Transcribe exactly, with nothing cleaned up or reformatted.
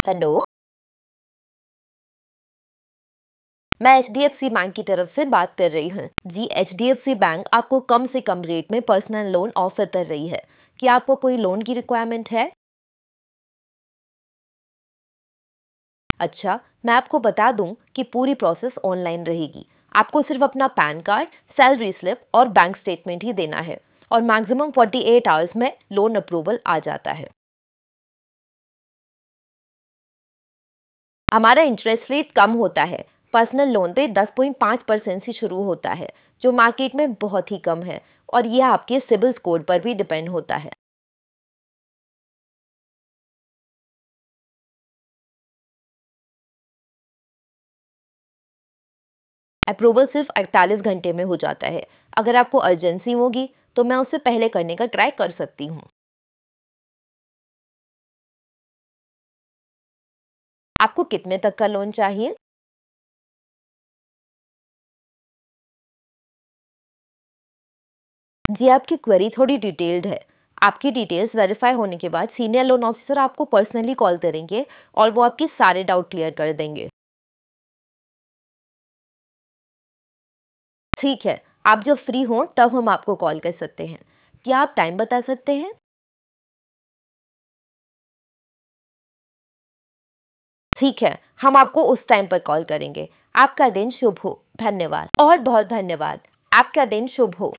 Hello. मैं H D F C bank की तरफ से बात कर रही हूँ। जी, H D F C bank आपको कम से कम रेट में पर्सनल लोन ऑफर कर रही है। क्या आपको कोई लोन की रिक्वायरमेंट है? अच्छा, मैं आपको बता दूं कि पूरी प्रोसेस ऑनलाइन रहेगी। आपको सिर्फ अपना पैन कार्ड, सैलरी स्लिप और बैंक स्टेटमेंट ही देना है और मैक्सिमम अड़तालीस आवर्स में लोन अप्रूवल आ जाता है। हमारा इंटरेस्ट रेट कम होता है। पर्सनल लोन पे दस पॉइंट पाँच परसेंट से शुरू होता है, जो मार्केट में बहुत ही कम है और यह आपके सिबिल स्कोर पर भी डिपेंड होता है। अप्रूवल सिर्फ अड़तालीस घंटे में हो जाता है। अगर आपको अर्जेंसी होगी तो मैं उससे पहले करने का ट्राई कर सकती हूँ। आपको कितने तक का लोन चाहिए? जी, आपकी क्वेरी थोड़ी डिटेल्ड है। आपकी डिटेल्स वेरीफाई होने के बाद सीनियर लोन ऑफिसर आपको पर्सनली कॉल करेंगे और वो आपके सारे डाउट क्लियर कर देंगे। ठीक है, आप जब फ्री हो तब हम आपको कॉल कर सकते हैं। क्या आप टाइम बता सकते हैं? ठीक है, हम आपको उस टाइम पर कॉल करेंगे। आपका दिन शुभ हो। धन्यवाद और बहुत धन्यवाद। आपका दिन शुभ हो।